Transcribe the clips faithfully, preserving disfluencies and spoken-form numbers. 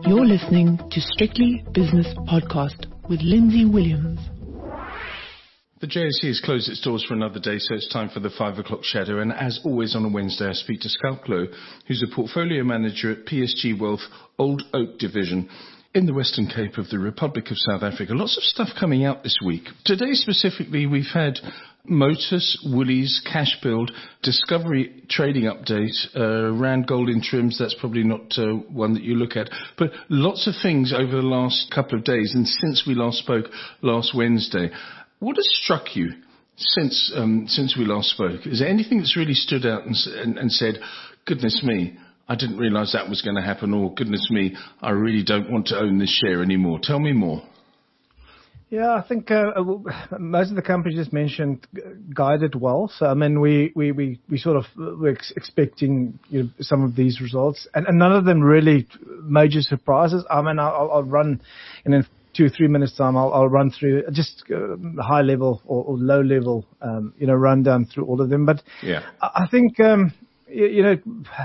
You're listening to Strictly Business Podcast with Lindsay Williams. The J S E has closed its doors for another day, so it's time for the five o'clock shadow. And as always on a Wednesday, I speak to Schalk Louw, who's a portfolio manager at P S G Wealth Old Oak Division in the Western Cape of the Republic of South Africa. Lots of stuff coming out this week. Today specifically, we've had Motus, Woolies, Cash Build, Discovery trading update, uh, Rand Gold interims. That's probably not uh, one that you look at, but lots of things over the last couple of days and since we last spoke last Wednesday. What has struck you since um, since we last spoke? Is there anything that's really stood out and, and, and said, goodness me, I didn't realise that was going to happen, or goodness me, I really don't want to own this share anymore? Tell me more. Yeah, I think uh, most of the companies just mentioned guided well. So, I mean, we, we, we, we sort of were ex- expecting you know, some of these results, and, and none of them really major surprises. I mean, I'll, I'll run in a two, three minutes time, I'll, I'll run through just uh, high level or, or low level, um, you know, rundown through all of them. But yeah. I, I think, um, you, you know,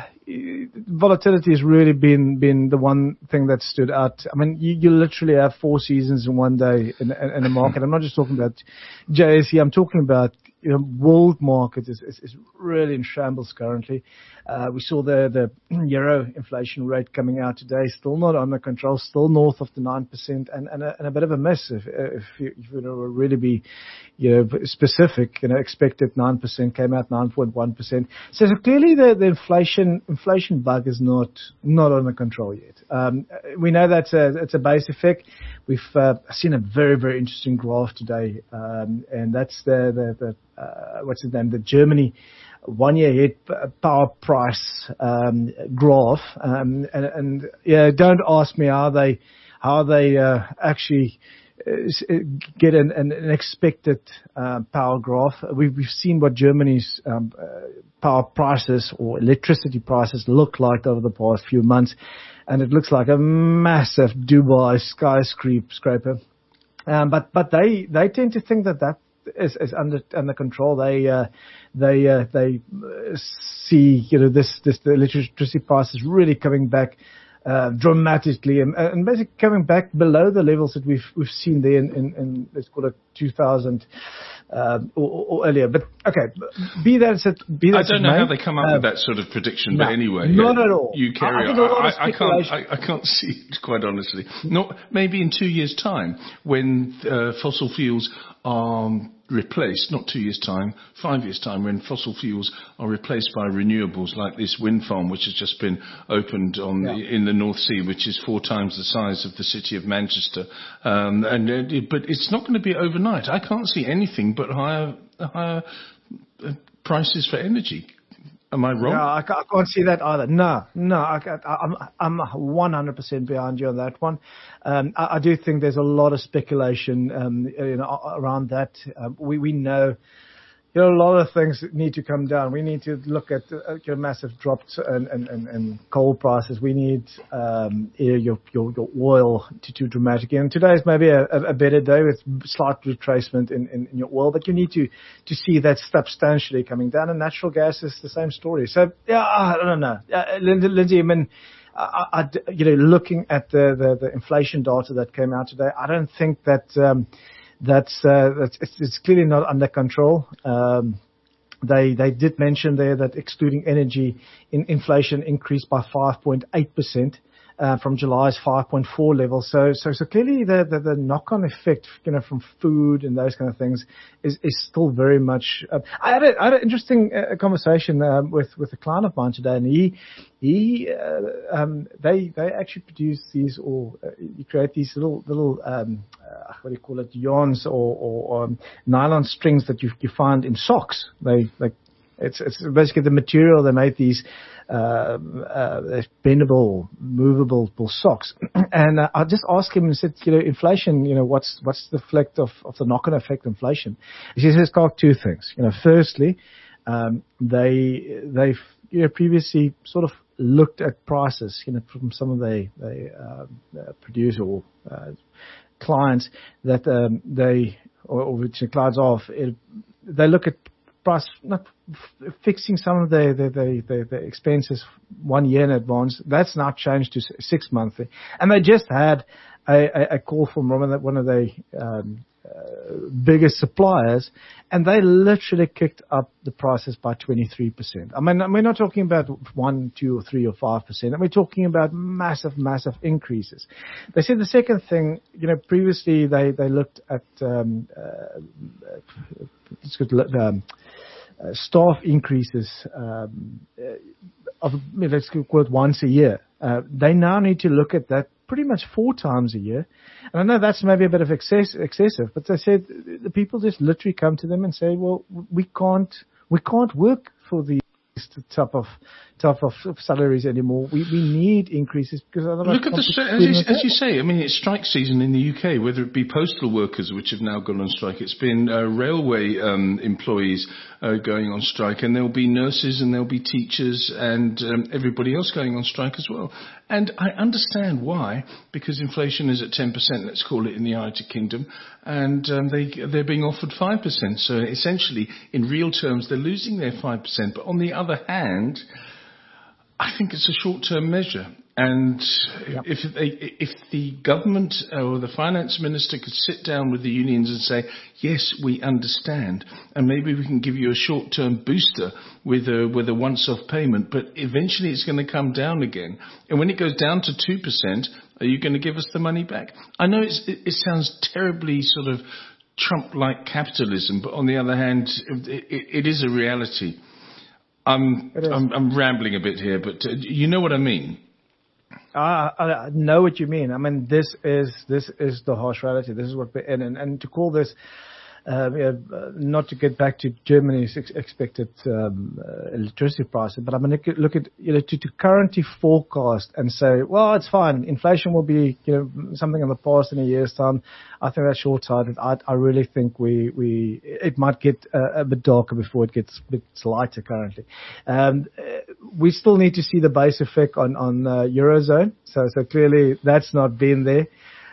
volatility has really been, been the one thing that stood out. I mean, you, you literally have four seasons in one day in, in, in the market. I'm not just talking about J S E. I'm talking about, you know, world market is, is, is really in shambles currently. Uh, we saw the, the euro inflation rate coming out today, still not under control, still north of the nine percent, and, and, a, and a bit of a miss if, if you, if you know, really be, you know, specific. You know, expected nine percent, came out nine point one percent. So, so clearly the, the inflation inflation bug is not not under control yet. Um, we know that's a it's a base effect. We've uh, seen a very very interesting graph today, um, and that's the the, the uh, what's his name, the Germany one-year hit power price um, graph, um, and, and yeah, don't ask me how they how they uh, actually uh, get an, an, an expected uh, power graph. We've, we've seen what Germany's um, uh, power prices or electricity prices look like over the past few months, and it looks like a massive Dubai skyscraper. Um, but but they they tend to think that that is, is under under control. They uh, they uh, they see you know this this the electricity prices really coming back uh, dramatically and, and basically coming back below the levels that we've we've seen there in, in, in let's call it two thousand um, or, or earlier. But okay, be that as it be that I don't know may, how they come up uh, with that sort of prediction, no, but anyway, not yeah, at all. You carry I, I, on. I, I can't. I, I, I can't see it, quite honestly. Not maybe in two years' time when uh, fossil fuels are replaced, not two years' time, five years' time, when fossil fuels are replaced by renewables like this wind farm, which has just been opened on yeah. the, in the North Sea, which is four times the size of the city of Manchester. Um, and uh, it, but it's not going to be overnight. I can't see anything but higher, higher uh, prices for energy. Am I wrong? Yeah, I can't, I can't see that either. No, no, I, I'm I'm one hundred percent behind you on that one. Um, I, I do think there's a lot of speculation um, you know, around that. Um, we we know. You know, a lot of things that need to come down. We need to look at uh, you know, massive drops in, in, in, in coal prices. We need um, your, your your oil to do dramatically. And today is maybe a, a better day with slight retracement in, in, in your oil, but you need to, to see that substantially coming down. And natural gas is the same story. So yeah, I don't know, uh, Lindsay. I mean, I, I, you know, looking at the, the the inflation data that came out today, I don't think that. Um, That's, uh, that's it's, it's clearly not under control. Um, they they did mention there that excluding energy, in, inflation increased by five point eight percent uh, from July's five point four level. So so so clearly the the, the knock-on effect, you know, from food and those kind of things is, is still very much. Uh, I had a, I had an interesting uh, conversation um, with with a client of mine today, and he he uh, um, they they actually produce these or uh, you create these little little. Um, Uh, what do you call it, yarns or, or, or um, nylon strings that you, you find in socks. They like it's it's basically the material they made these uh, uh, bendable, movable socks. And uh, I just asked him and said, you know, inflation, you know, what's what's the effect of, of the knock-on effect of inflation? He says it's got two things. You know, firstly, um, they they've you know previously sort of looked at prices, you know, from some of the they uh, produce or uh, clients that um, they, or, or which the clients of, it, they look at price, not f- fixing some of the, the, the, the, the expenses one year in advance. That's now changed to six monthly. And they just had a, a, a call from one of the, one of the um, uh, biggest suppliers, and they literally kicked up the prices by twenty-three percent. I mean, we're not talking about one, two, or three, or five percent. We're talking about massive, massive increases. They said the second thing, you know, previously they, they looked at um, uh, it's good, um, uh, staff increases um, uh, of, let's call it once a year. Uh, they now need to look at that pretty much four times a year. And I know that's maybe a bit of excess, excessive, but they said the people just literally come to them and say, well, we can't, we can't work for the type of type of salaries anymore. We we need increases because otherwise. Look at the stri- as, you, as you say. I mean, it's strike season in the U K. Whether it be postal workers, which have now gone on strike, it's been uh, railway um, employees uh, going on strike, and there'll be nurses and there'll be teachers and um, everybody else going on strike as well. And I understand why, because inflation is at ten percent. Let's call it in the United Kingdom, and um, they they're being offered five percent. So essentially, in real terms, they're losing their five percent. But on the other hand, I think it's a short-term measure. And yep. if they, if the government or the finance minister could sit down with the unions and say, yes, we understand, and maybe we can give you a short-term booster with a, with a once-off payment, but eventually it's going to come down again. And when it goes down to two percent, are you going to give us the money back? I know it's, it, it sounds terribly sort of Trump-like capitalism, but on the other hand, it, it, it is a reality. I'm, I'm, I'm rambling a bit here, but uh, you know what I mean. I, I know what you mean. I mean, this is this is the harsh reality. This is what we're in, and, and to call this, uh, you know, not to get back to Germany's ex- expected um, uh, electricity prices, but I'm going to look at you know to, to currently forecast and say, well, it's fine. Inflation will be you know something in the past in a year's time. I think that's short-sighted. I, I really think we we it might get uh, a bit darker before it gets a bit lighter. Currently, um, we still need to see the base effect on on uh, Eurozone. So so clearly that's not been there.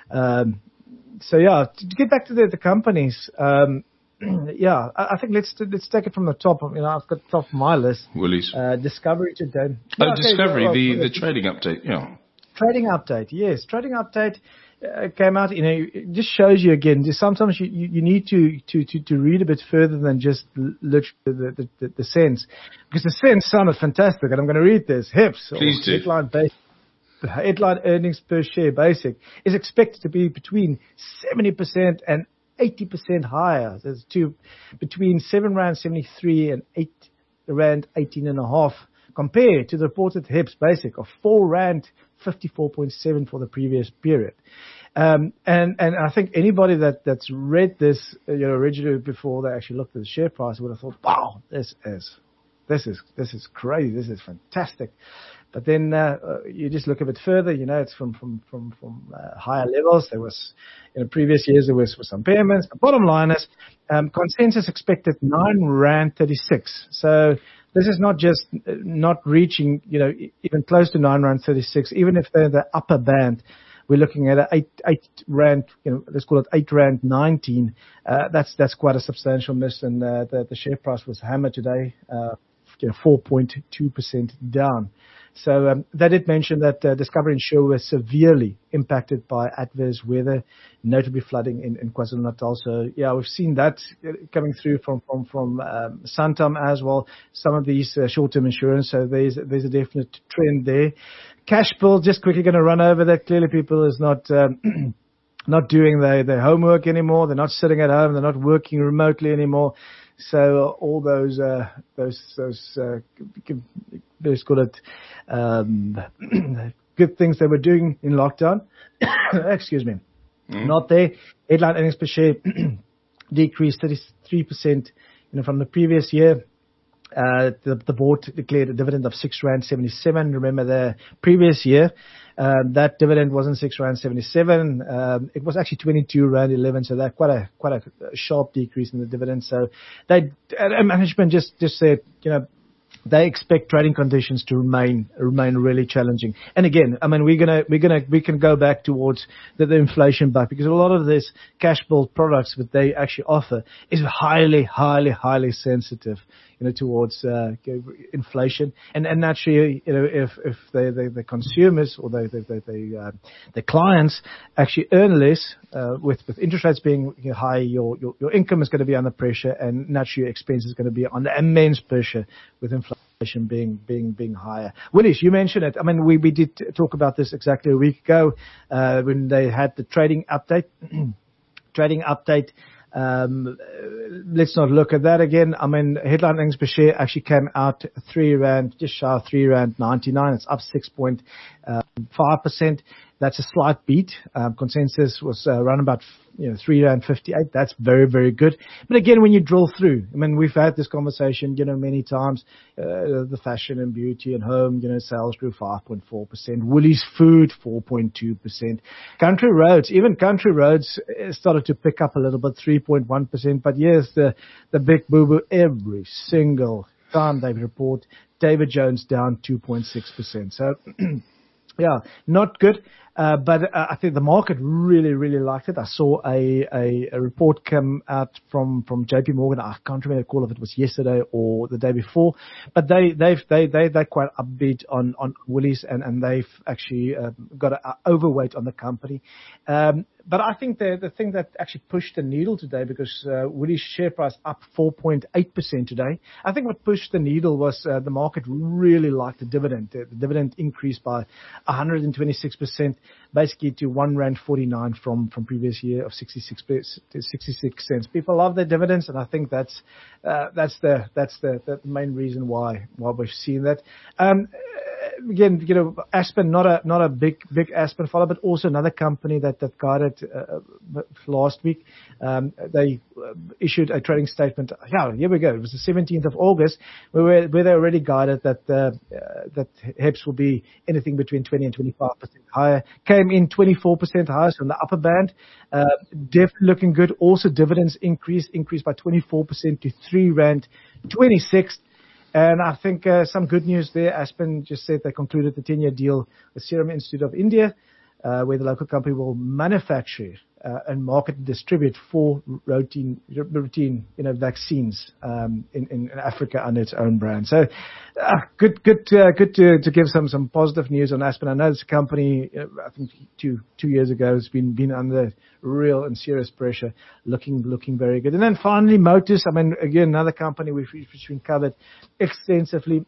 Um, So yeah, to get back to the, the companies, um, yeah, I, I think let's let's take it from the top. You know, I've got top of my list. Woolies. Uh, Discovery today. Oh, yeah, okay, Discovery, well, the, well, the trading update, yeah. Trading update, yes. Trading update uh, came out, you know, it just shows you again, just sometimes you, you, you need to, to, to, to read a bit further than just literally the, the, the, the sense. Because the sense sounded fantastic, and I'm going to read this. H I P S, Please do. Headline based. The headline earnings per share basic is expected to be between seventy percent and eighty percent higher. There's two, between seven rand seventy-three and eight rand eighteen and a half compared to the reported H I P S basic of four rand fifty-four point seven for the previous period. Um, and, and I think anybody that, that's read this, you know, originally before they actually looked at the share price would have thought, wow, this is, this is, this is crazy. This is fantastic. But then uh, you just look a bit further, you know, it's from from from from uh, higher levels. There was, in the previous years, there was, was some payments. The bottom line is, um, consensus expected nine rand thirty-six. So this is not just not reaching, you know, even close to nine rand thirty-six. Even if they're the upper band, we're looking at a eight eight rand, you know, let's call it eight rand nineteen. Uh, that's that's quite a substantial miss, and uh, the the share price was hammered today, uh, you know, four point two percent down. So um, they did mention that uh, Discovery Insure was severely impacted by adverse weather, notably flooding in, in KwaZulu-Natal. So yeah, we've seen that coming through from from from um, Santam as well. Some of these uh, short-term insurance. So there's there's a definite trend there. Cashbuild, just quickly going to run over that. Clearly, people is not. Um, not doing their, their homework anymore. They're not sitting at home. They're not working remotely anymore. So uh, all those, uh, those, those, uh, let's call it, um, good things they were doing in lockdown. Excuse me. Mm. Not there. Headline earnings per share decreased thirty-three percent, you know, from the previous year. Uh, the, the board declared a dividend of six rand seventy-seven. Remember the previous year, um, that dividend wasn't six rand seventy-seven. Um, it was actually twenty-two rand eleven. So that quite a, quite a sharp decrease in the dividend. So they, uh, management just, just said, you know, they expect trading conditions to remain remain really challenging. And again, I mean, we're gonna we're gonna we can go back towards the, the inflation back, because a lot of these cash build products that they actually offer is highly, highly, highly sensitive, you know, towards uh, inflation. And and naturally, you know, if if they, they the consumers or they they they, they uh, the clients actually earn less, uh, with with interest rates being high, your your your income is going to be under pressure, and naturally your expense is going to be under immense pressure with inflation being being being higher. Willis, you mentioned it. I mean, we we did talk about this exactly a week ago uh, when they had the trading update. trading update. Um, let's not look at that again. I mean, headline earnings per share actually came out three rand, just shy of three rand ninety-nine. It's up six point five percent. That's a slight beat. Um, consensus was uh, around about, you know, three rand fifty-eight. That's very, very good. But again, when you drill through, I mean, we've had this conversation, you know, many times. Uh, the fashion and beauty and home, you know, sales grew five point four percent. Woolies Food, four point two percent. Country Roads, even Country Roads started to pick up a little bit, three point one percent. But here's the, the big boo-boo every single time they report. David Jones down two point six percent. So, yeah, not good. Uh, but uh, I think the market really, really liked it. I saw a, a, a report come out from, from J P Morgan. I can't remember call if it was yesterday or the day before, but they, they've, they, they, they're quite upbeat on, on Woolies, and, and they've actually uh, got an overweight on the company. Um, But I think the the thing that actually pushed the needle today, because uh, Woolies share price up four point eight percent today, I think what pushed the needle was uh, the market really liked the dividend. The, the dividend increased by one hundred twenty-six percent, basically to one rand forty-nine from, from previous year of sixty-six cents. People love their dividends, and I think that's uh, that's the that's the, the main reason why why we've seen that. Um, Again, you know, Aspen, not a not a big big Aspen follower, but also another company that that guided uh, last week. Um, they uh, issued a trading statement. Yeah, here we go. It was the seventeenth of August, where where they already guided that uh, uh, that H E P S will be anything between twenty and twenty-five percent higher. Came in twenty-four percent higher, so in the upper band. Uh, definitely looking good. Also, dividends increased increased by twenty-four percent to three rand twenty-six. And I think uh, some good news there. Aspen just said they concluded the ten-year deal with Serum Institute of India, uh, where the local company will manufacture uh, and market and distribute four routine, routine, you know, vaccines um, in, in Africa under its own brand. So, uh, good, good, uh, good to, to give some some positive news on Aspen. I know this company, uh, I think two two years ago, has been been under real and serious pressure, looking looking very good. And then finally, Motus. I mean, again, another company which which been covered extensively.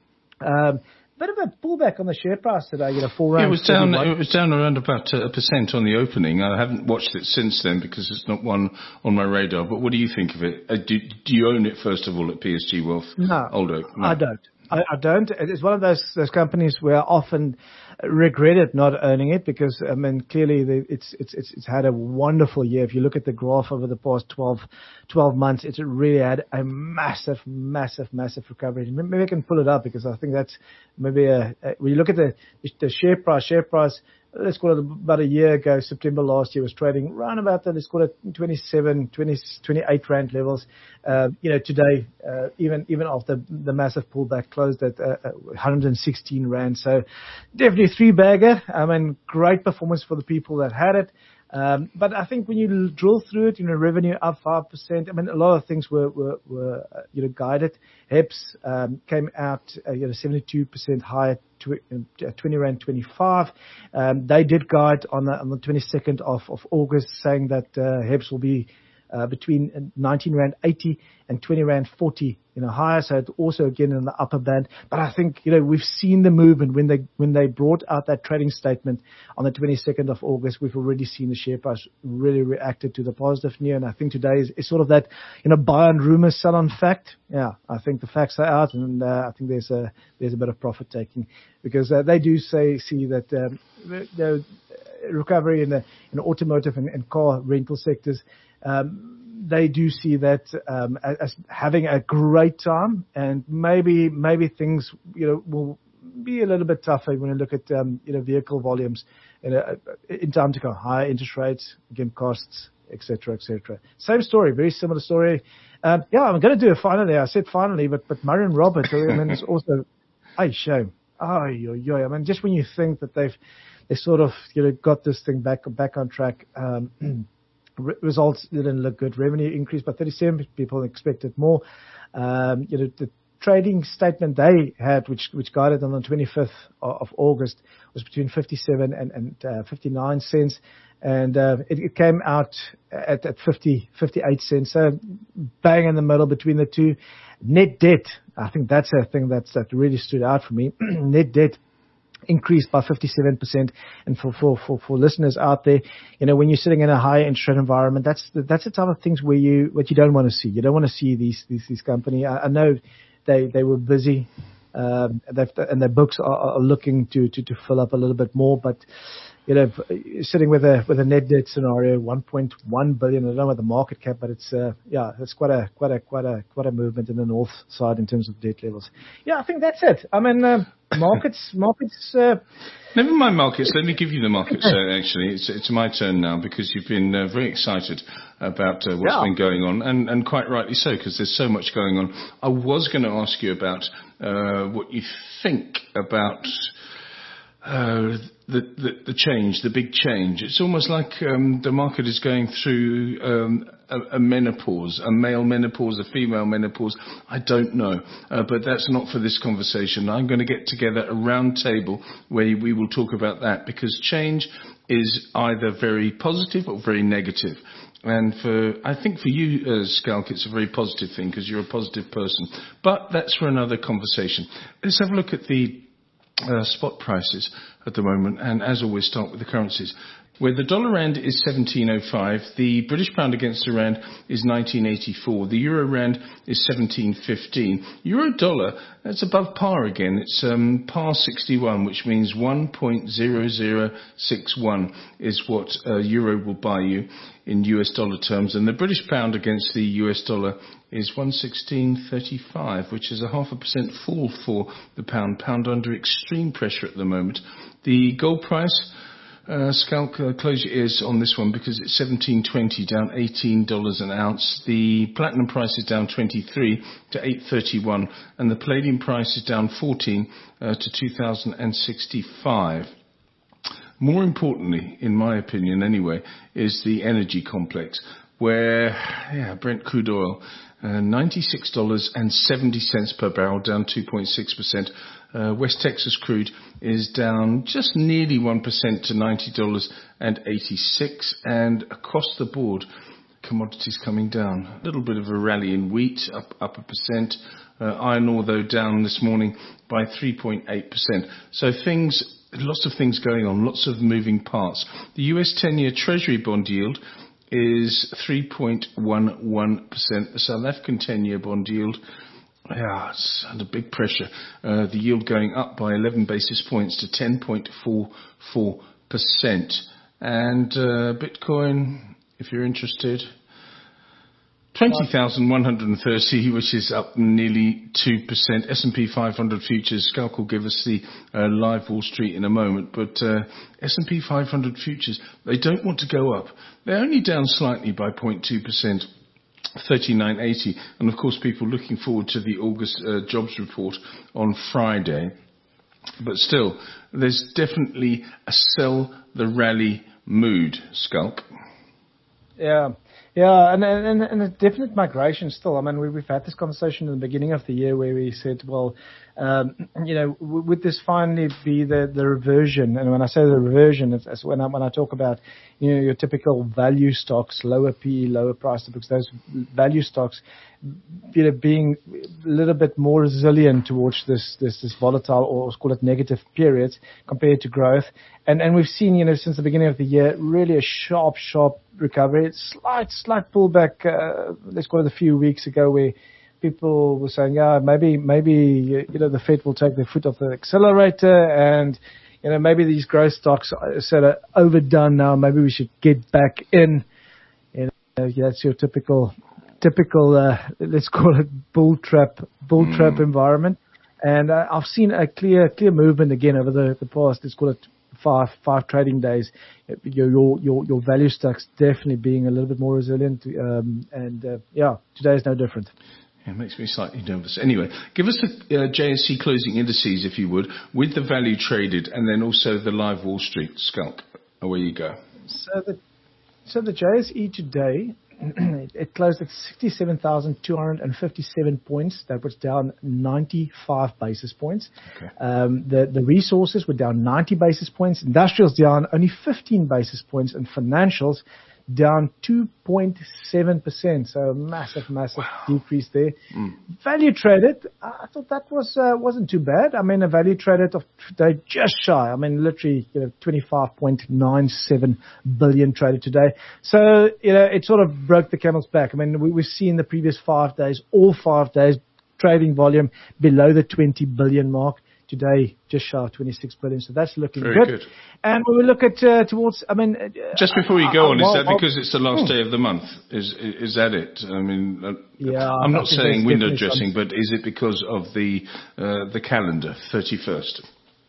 Um, Bit of a pullback on the share price today, you know, four rand. It was down. It was down around about a percent on the opening. I haven't watched it since then because it's not one on my radar. But what do you think of it? Uh, do, do you own it first of all at P S G Wealth? No, Old Oak? No. I don't. I, I don't. It's one of those those companies where I often regretted not owning it, because I mean, clearly the, it's it's it's it's had a wonderful year. If you look at the graph over the past twelve, twelve months, it's really had a massive, massive, massive recovery. Maybe I can pull it up, because I think that's maybe a, a when you look at the the share price, share price. Let's call it about a year ago, September last year, was trading around about the, let's call it twenty-seven, twenty, twenty-eight rand levels. Uh, you know, today, uh, even, even after the massive pullback, closed at uh, one hundred sixteen rand. So definitely three bagger. I mean, great performance for the people that had it. Um, but I think when you drill through it, you know, revenue up five percent. I mean, a lot of things were, were, were uh, you know, guided. H E P S um, came out, uh, you know, seventy-two percent higher, twenty rand twenty-five. Um, they did guide on the, on the twenty-second of, of August, saying that uh, H E P S will be uh, between nineteen rand eighty and twenty rand forty, you know, higher. So it's also again in the upper band. But I think, you know, we've seen the movement when they when they brought out that trading statement on the twenty-second of August. We've already seen the share price really reacted to the positive news. And I think today is, is sort of that, you know, buy on rumor, sell on fact. Yeah, I think the facts are out, and uh, I think there's a there's a bit of profit taking, because uh, they do say see that um, the, the recovery in the in the automotive and, and car rental sectors. Um, they do see that um, as having a great time, and maybe maybe things, you know, will be a little bit tougher when you look at um, you know, vehicle volumes you know, in time to come, higher interest rates, again, costs, et cetera, et cetera. Same story, very similar story. Um, yeah, I'm going to do it finally. I said finally, but but Murray and Robert, I mean, it's also, ay, shame. Oh, yo, yo. I mean, just when you think that they've they sort of you know got this thing back back on track. Um, Re- results didn't look good. Revenue increased by thirty-seven. People expected more. Um, you know, the trading statement they had, which which guided on the twenty-fifth of August, was between fifty-seven and, and uh, fifty-nine cents, and uh, it, it came out at, at fifty, fifty-eight cents. So bang in the middle between the two. Net debt, I think that's a thing that's that really stood out for me. Net debt increased by fifty-seven percent. And for, for, for, for listeners out there, you know, when you're sitting in a high interest rate environment, that's the, that's the type of things where you, what you don't want to see. You don't want to see these, these, these companies. I, I know they, they were busy, um, they've, and their books are, are looking to, to, to fill up a little bit more, but, you know, sitting with a, with a net debt scenario, one point one billion, I don't know what the market cap, but it's, uh, yeah, it's quite a, quite a, quite a, quite a movement in the north side in terms of debt levels. Yeah, I think that's it. I mean, uh, markets, markets, uh, Never mind markets. Let me give you the markets, uh, actually. It's, it's my turn now because you've been uh, very excited about uh, what's yeah. been going on, and, and quite rightly so, because there's so much going on. I was going to ask you about uh, what you think about uh, the, the, the change, the big change. It's almost like um, the market is going through um, a, a menopause, a male menopause, a female menopause. I don't know, uh, but that's not for this conversation. I'm going to get together a round table where we will talk about that, because change is either very positive or very negative. And for, I think for you, uh, Schalk, it's a very positive thing because you're a positive person. But that's for another conversation. Let's have a look at the uh, spot prices at the moment. And as always, start with the currencies. Where the dollar rand is seventeen oh five, the British pound against the rand is nineteen eighty-four, the euro rand is seventeen fifteen. Euro dollar, that's above par again. It's um, par sixty-one, which means one point zero zero six one is what uh, euro will buy you in U S dollar terms. And the British pound against the U S dollar is one sixteen thirty-five, which is a half a percent fall for the pound. Pound under extreme pressure at the moment. The gold price, Uh, Schalk, uh, close your ears on this one because it's seventeen twenty, down eighteen dollars an ounce. The platinum price is down twenty-three to eight thirty-one, and the palladium price is down fourteen uh, to two thousand sixty-five. More importantly, in my opinion anyway, is the energy complex, where yeah, Brent crude oil, uh, ninety-six dollars and seventy cents per barrel, down two point six percent. Uh, West Texas crude is down just nearly one percent to ninety dollars and eighty-six. And across the board, commodities coming down. A little bit of a rally in wheat, up, up a percent. Uh, iron ore, though, down this morning by three point eight percent. So things, lots of things going on, lots of moving parts. The U S ten-year Treasury bond yield is three point one one percent. The South African ten-year bond yield, yeah, it's under big pressure. Uh, the yield going up by eleven basis points to ten point four four percent. And uh, Bitcoin, if you're interested, twenty thousand one hundred thirty, which is up nearly two percent. S and P five hundred futures, Schalk will give us the uh, live Wall Street in a moment, but uh, S and P five hundred futures, they don't want to go up. They're only down slightly by zero point two percent. thirty-nine eighty, and of course people looking forward to the August uh, jobs report on Friday. But still, there's definitely a sell the rally mood, Schalk. Yeah, yeah, and, and and a definite migration still. I mean, we, we've had this conversation in the beginning of the year where we said, well, um, you know, w- would this finally be the, the reversion? And when I say the reversion, it's, it's when I when I talk about, you know, your typical value stocks, lower P E, lower price to books, those value stocks, you know, being a little bit more resilient towards this this this volatile, or let's call it negative periods compared to growth. And and we've seen, you know, since the beginning of the year, really a sharp, sharp recovery. It's slight, slight pullback. Uh, let's call it a few weeks ago, where people were saying, yeah, maybe, maybe you know, the Fed will take their foot off the accelerator, and you know, maybe these growth stocks are sort of overdone now. Maybe we should get back in. You know, yeah, that's your typical, typical. Uh, let's call it bull trap, bull trap mm. environment. And uh, I've seen a clear, clear movement again over the, the past, let's call it five five trading days, your your your, your value stocks definitely being a little bit more resilient. Um, and uh, yeah, today is no different. It makes me slightly nervous. Anyway, give us the uh, J S E closing indices, if you would, with the value traded, and then also the live Wall Street scalp. Away you go. So the so the J S E today, it closed at sixty-seven thousand two hundred fifty-seven points. That was down ninety-five basis points. Okay. Um, the the resources were down ninety basis points. Industrials down only fifteen basis points, and financials down two point seven percent. So a massive, massive wow. decrease there. Mm. Value traded, I thought that was, uh, wasn't too bad. I mean, a value traded of today just shy. I mean, literally, you know, twenty-five point nine seven billion traded today. So, you know, it sort of broke the camel's back. I mean, we, we've seen the previous five days, all five days, trading volume below the twenty billion mark. Today, just shy of twenty-six billion, so that's looking Very good. good. And when we look at uh, towards, I mean, uh, just before you go uh, on, well, is that because I'll, it's the last day of the month? Is is that it? I mean, uh, yeah, I'm not saying window some... dressing, but is it because of the uh, the calendar, thirty-first?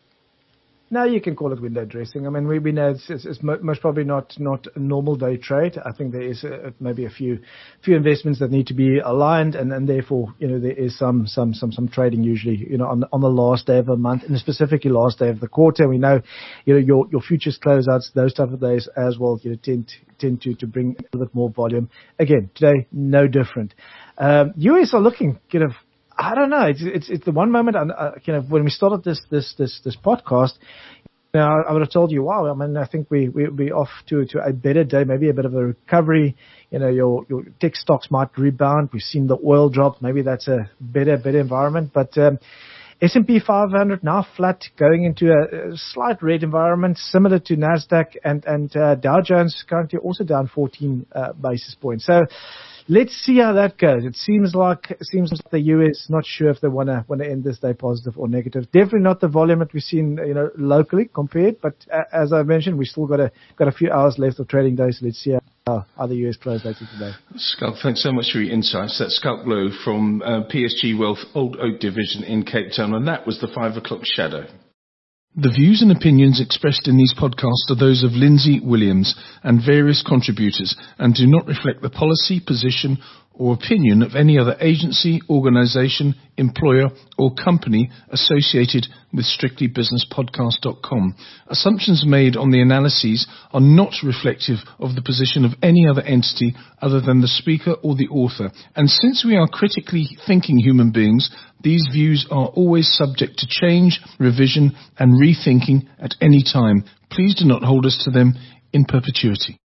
No, you can call it window dressing. I mean, we, we know it's, it's, it's most probably not, not a normal day trade. I think there is a, maybe a few few investments that need to be aligned, and, and therefore, you know, there is some some some some trading usually, you know, on on the last day of a month, and specifically last day of the quarter. We know, you know, your your futures closeouts, those type of days as well, you know, tend tend to to bring a little bit more volume. Again, today no different. Um, U S are looking kind of. I don't know. It's it's, it's the one moment, uh, you know, when we started this this this this podcast, you know, I would have told you, wow. I mean, I think we we we off to to a better day, maybe a bit of a recovery. You know, your your tech stocks might rebound. We've seen the oil drop. Maybe that's a better better environment. But um, S and P five hundred now flat, going into a, a slight red environment, similar to Nasdaq, and and uh, Dow Jones currently also down fourteen uh, basis points. So. Let's see how that goes. It seems like it seems like the U S not sure if they want to want to end this day positive or negative. Definitely not the volume that we've seen, you know, locally compared. But uh, as I mentioned, we still got a got a few hours left of trading days. So let's see how, how the U S close later today. Schalk, thanks so much for your insights. That's Schalk Louw from uh, P S G Wealth Old Oak Division in Cape Town, and that was the five o'clock shadow. The views and opinions expressed in these podcasts are those of Lindsay Williams and various contributors and do not reflect the policy, position or opinion of any other agency, organisation, employer or company associated with strictly business podcast dot com. Assumptions made on the analyses are not reflective of the position of any other entity other than the speaker or the author. And since we are critically thinking human beings, these views are always subject to change, revision and rethinking at any time. Please do not hold us to them in perpetuity.